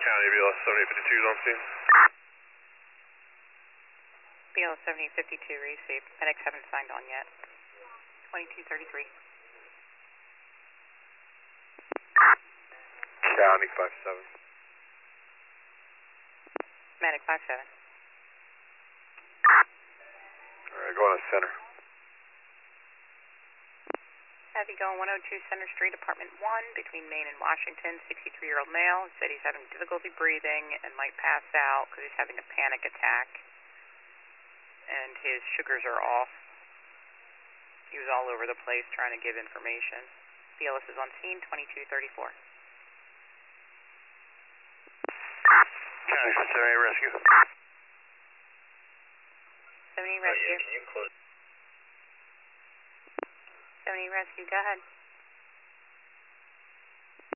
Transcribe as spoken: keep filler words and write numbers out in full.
County, B L S seventy fifty-two is on scene. B L S seventy fifty-two received. Medics haven't signed on yet. twenty-two thirty-three. County five seven. Medic five seven. Alright, go on to center. Have you going one oh two Center Street, Apartment one, between Main and Washington, sixty-three-year-old male. He said he's having difficulty breathing and might pass out because he's having a panic attack. And his sugars are off. He was all over the place trying to give information. B L S is on scene, twenty-two thirty-four. County seventy rescue. seventy rescue. Can you close? seventy rescue, go ahead.